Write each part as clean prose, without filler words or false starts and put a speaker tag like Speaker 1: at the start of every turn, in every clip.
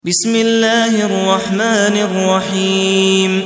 Speaker 1: بسم الله الرحمن الرحيم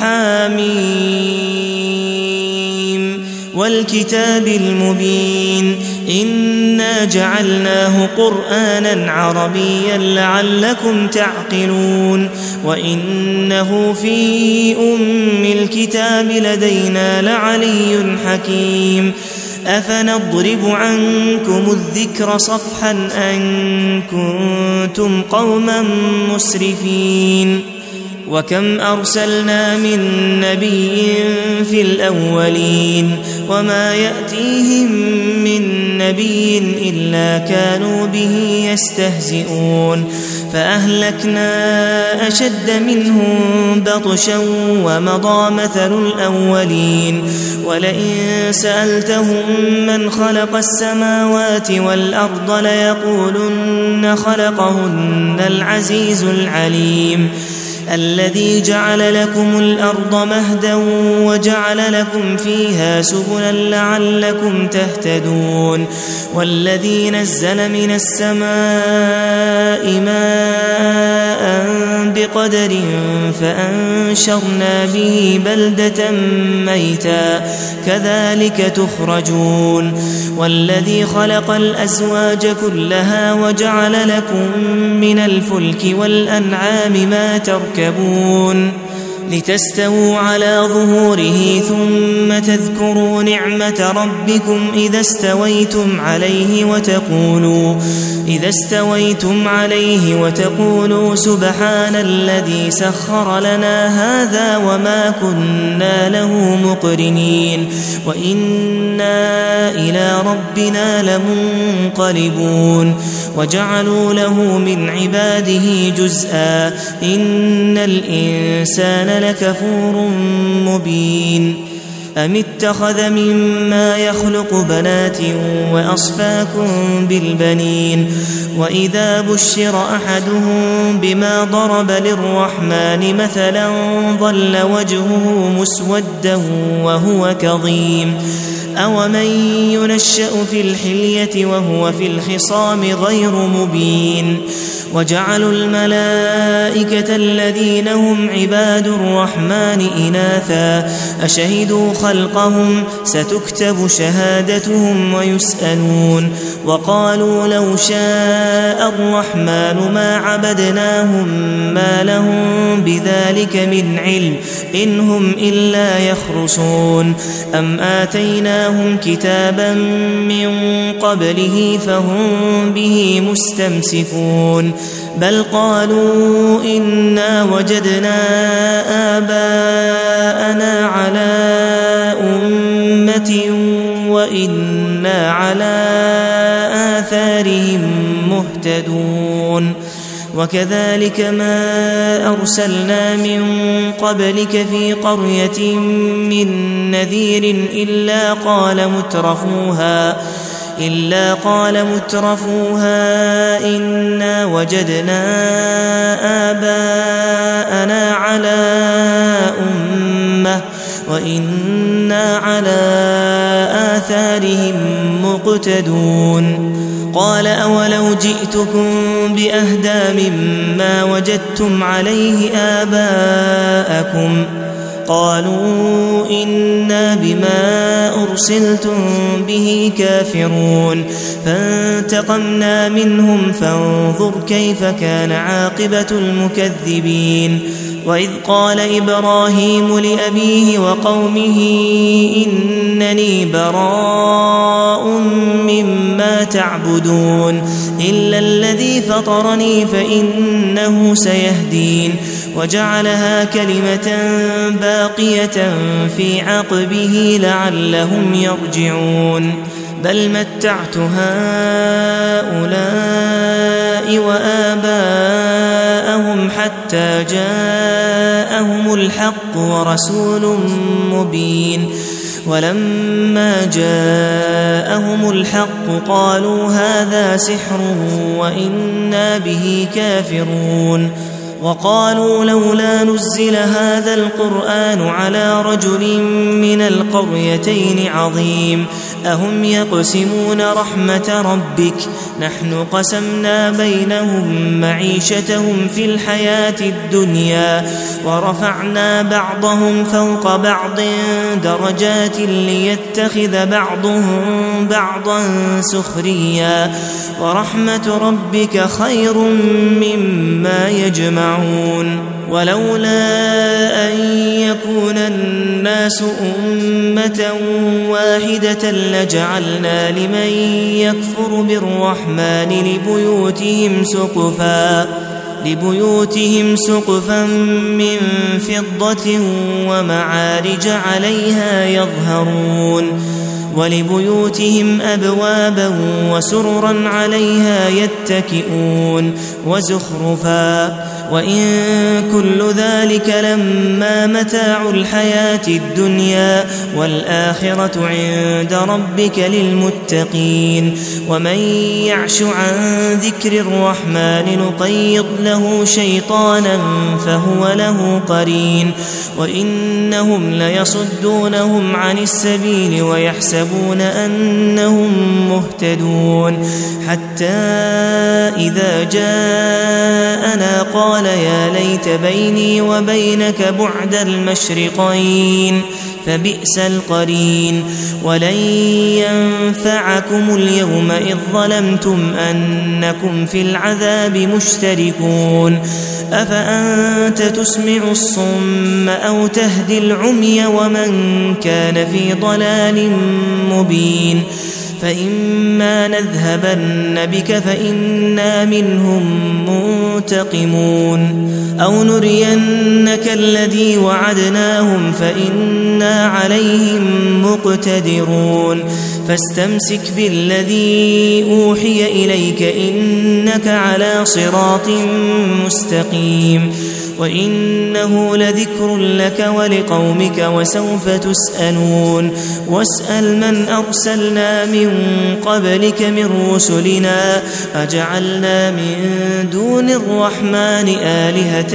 Speaker 1: حميم والكتاب المبين إنا جعلناه قرآنا عربيا لعلكم تعقلون وإنه في أم الكتاب لدينا لعلي حكيم أفنضرب عنكم الذكر صفحا أن كنتم قوما مسرفين وكم أرسلنا من نبي في الأولين وما يأتيهم من نبي إلا كانوا به يستهزئون فأهلكنا أشد منهم بطشا ومضى مثل الأولين ولئن سألتهم من خلق السماوات والأرض ليقولن خلقهن العزيز العليم الذي جعل لكم الأرض مهدا وجعل لكم فيها سبلا لعلكم تهتدون والذي نزل من السماء ماء بقدر فأنشرنا به بلدة ميتا كذلك تخرجون والذي خلق الأزواج كلها وجعل لكم من الفلك والأنعام ما تركبون لتستووا على ظهوره ثم تذكروا نعمة ربكم إذا استويتم عليه وتقولوا سبحان الذي سخر لنا هذا وما كنا له مقرنين وإنا إلى ربنا لمنقلبون وجعلوا له من عباده جزءا إن الإنسان لكفور مبين أم اتخذ مما يخلق بنات وأصفاكم بالبنين وإذا بشر أحدهم بما ضرب للرحمن مثلا ظل وجهه مسودا وهو كظيم أومن ينشأ في الحلية وهو في الخصام غير مبين وجعلوا الملائكة الذين هم عباد الرحمن إناثا أشهدوا خلقهم ستكتب شهادتهم ويسألون وقالوا لو شاء الرحمن ما عبدناهم ما لهم بذلك من علم إن هم إلا يخرصون أم آتيناهم كتابا من قبله فهم به مستمسكون بل قالوا إنا وجدنا آباءنا على أمة وإنا على آثارهم مهتدون وكذلك ما أرسلنا من قبلك في قرية من نذير إلا قال مترفوها إنا وجدنا آباءنا على أمة وإنا على آثارهم مقتدون قال أولو جئتكم بأهدى مما وجدتم عليه آباءكم قالوا إنا بما أرسلتم به كافرون فانتقمنا منهم فانظر كيف كان عاقبة المكذبين وإذ قال إبراهيم لأبيه وقومه إنني براء مما تعبدون إلا الذي فطرني فإنه سيهدين وجعلها كلمة باقية في عقبه لعلهم يرجعون بل متعت هؤلاء وآباءهم حتى جاءهم الحق ورسول مبين ولما جاءهم الحق قالوا هذا سحر وإنا به كافرون وقالوا لولا نزل هذا القرآن على رجل من القريتين عظيم أهم يقسمون رحمة ربك نحن قسمنا بينهم معيشتهم في الحياة الدنيا ورفعنا بعضهم فوق بعض درجات ليتخذ بعضهم بعضا سخريا ورحمة ربك خير مما يجمعون ولولا أن يكون الناس أمة واحدة لجعلنا لمن يكفر بالرحمن لبيوتهم سقفا من فضة ومعارج عليها يظهرون ولبيوتهم أبوابا وسررا عليها يتكئون وزخرفا وإن كل ذلك لما متاع الحياة الدنيا والآخرة عند ربك للمتقين ومن يعش عن ذكر الرحمن نقيض له شيطانا فهو له قرين وإنهم ليصدونهم عن السبيل ويحسبون أنهم مهتدون حتى إذا جاءنا قال يا ليت بيني وبينك بعد المشرقين فبئس القرين ولن ينفعكم اليوم إذ ظلمتم أنكم في العذاب مشتركون أفأنت تسمع الصم أو تهدي العمي ومن كان في ضلال مبين فإما نذهبن بك فإنا منهم منتقمون أو نرينك الذي وعدناهم فإنا عليهم مقتدرون فاستمسك بالذي أوحي إليك إنك على صراط مستقيم وإنه لذكر لك ولقومك وسوف تسألون واسأل من أرسلنا من قبلك من رسلنا أجعلنا من دون الرحمن آلهة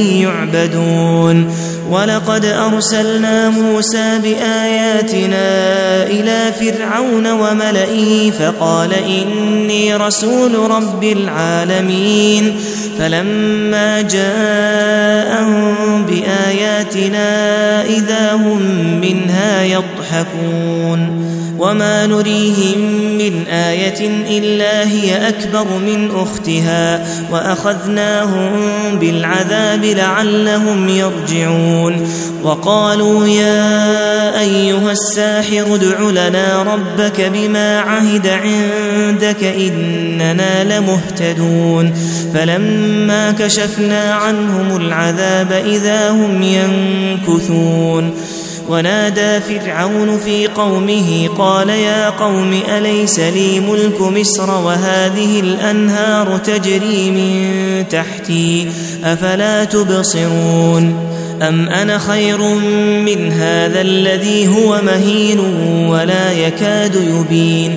Speaker 1: يعبدون ولقد أرسلنا موسى بآياتنا إلى فرعون وملئه فقال إني رسول رب العالمين فلما جاءهم بآياتنا إذا هم منها يضحكون وما نريهم من آية إلا هي أكبر من أختها وأخذناهم بالعذاب لعلهم يرجعون وقالوا يا أيها الساحر ادع لنا ربك بما عهد عندك إننا لمهتدون فلما كشفنا عنهم العذاب إذا هم ينكثون ونادى فرعون في قومه قال يا قوم أليس لي ملك مصر وهذه الأنهار تجري من تحتي أفلا تبصرون أم أنا خير من هذا الذي هو مهين ولا يكاد يبين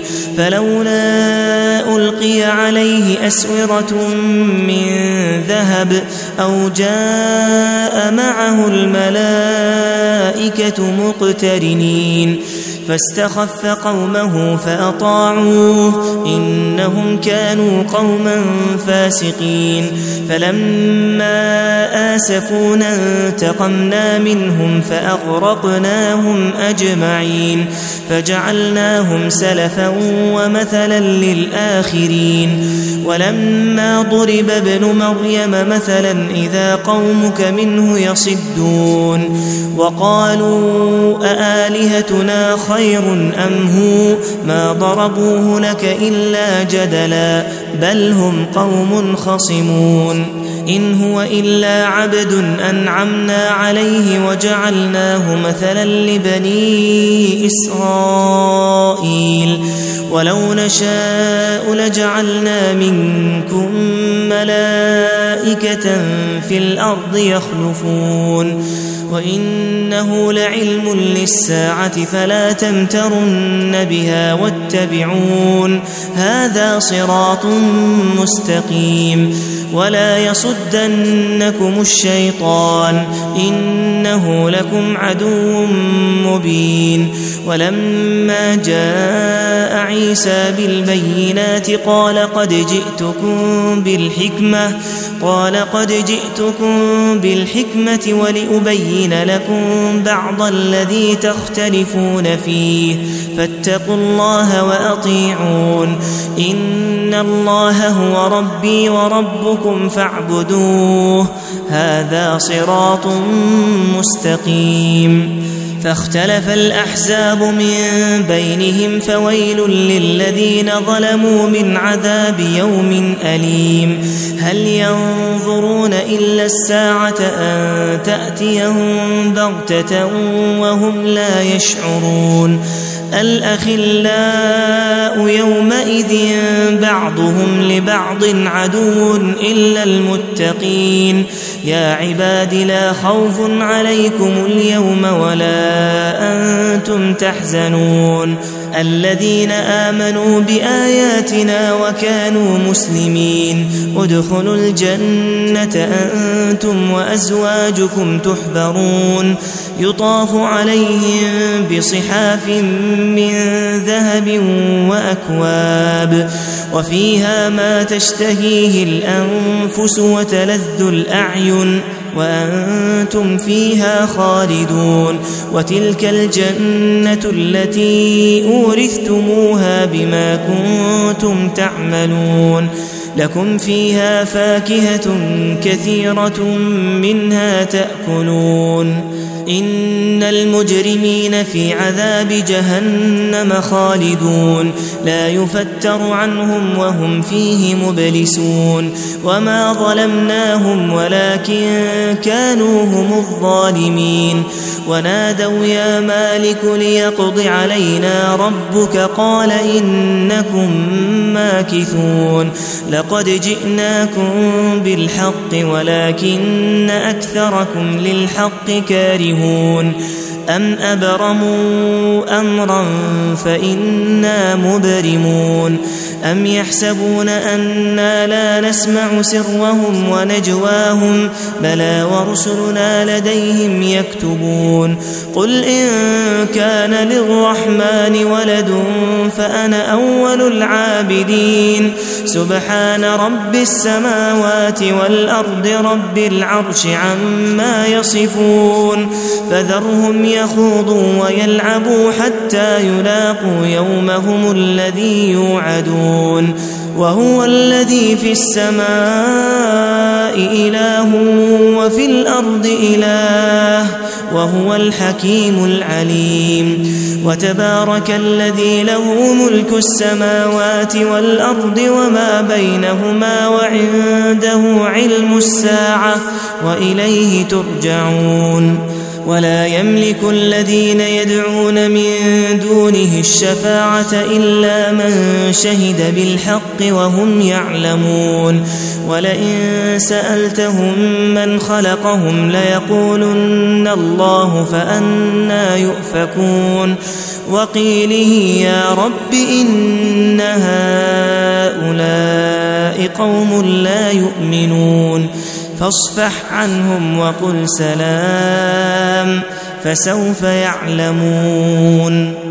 Speaker 1: فلولا ألقي عليه أسورة من ذهب أو جاء معه الملائكة مقترنين فاستخف قومه فأطاعوه إنهم كانوا قوما فاسقين فلما آسفونا انتقمنا منهم فأغرقناهم أجمعين فجعلناهم سلفا ومثلا للآخرين ولما ضرب ابن مريم مثلا إذا قومك منه يصدون وقالوا أآلهتنا خير أم هو ما ضربوه لك إلا جدلا بل هم قوم خصمون إن هو إلا عبد أنعمنا عليه وجعلناه مثلا لبني إسرائيل ولو نشاء لجعلنا منكم ملائكة في الأرض يخلفون وإنه لعلم للساعة فلا تمترن بها واتبعون هذا صراط مستقيم ولا يصدنكم الشيطان إنه لكم عدو مبين ولما جاء عيسى بالبينات قال قد جئتكم بالحكمة ولأبين لكم بعض الذي تختلفون فيه فاتقوا الله وأطيعون إن الله هو ربي وربكم فاعبدوه هذا صراط مستقيم فاختلف الأحزاب من بينهم فويل للذين ظلموا من عذاب يوم أليم هل ينظرون إلا الساعة أن تأتيهم بغتة وهم لا يشعرون الأخلاء يومئذ بعضهم لبعض عدو إلا المتقين يا عباد لا خوف عليكم اليوم ولا أنتم تحزنون الذين آمنوا بآياتنا وكانوا مسلمين ادخلوا الجنة أنتم وأزواجكم تحبرون يطاف عليهم بصحاف من ذهب وأكواب وفيها ما تشتهيه الأنفس وتلذ الأعين وأنتم فيها خالدون وتلك الجنة التي أورثتموها بما كنتم تعملون لكم فيها فاكهة كثيرة منها تأكلون إن المجرمين في عذاب جهنم خالدون لا يفتر عنهم وهم فيه مبلسون وما ظلمناهم ولكن كانوا هم الظالمين ونادوا يا مالك ليقض علينا ربك قال إنكم ماكثون لقد جئناكم بالحق ولكن أكثركم للحق كارهون أم أبرموا أمرا فإنا مبرمون أم يحسبون أنا لا نسمع سرهم ونجواهم بلى ورسلنا لديهم يكتبون قل إن كان للرحمن ولد فأنا أول العابدين سبحان رب السماوات والأرض رب العرش عما يصفون فذرهم يخوضوا ويلعبوا حتى يلاقوا يومهم الذي يوعدون وهو الذي في السماء إله وفي الأرض إله وهو الحكيم العليم وتبارك الذي له ملك السماوات والأرض وما بينهما وعنده علم الساعة وإليه ترجعون ولا يملك الذين يدعون من دونه الشفاعة إلا من شهد بالحق وهم يعلمون ولئن سألتهم من خلقهم ليقولن الله فأنى يؤفكون وقيله يا رب إن هؤلاء قوم لا يؤمنون فاصفح عنهم وقل سلام فسوف يعلمون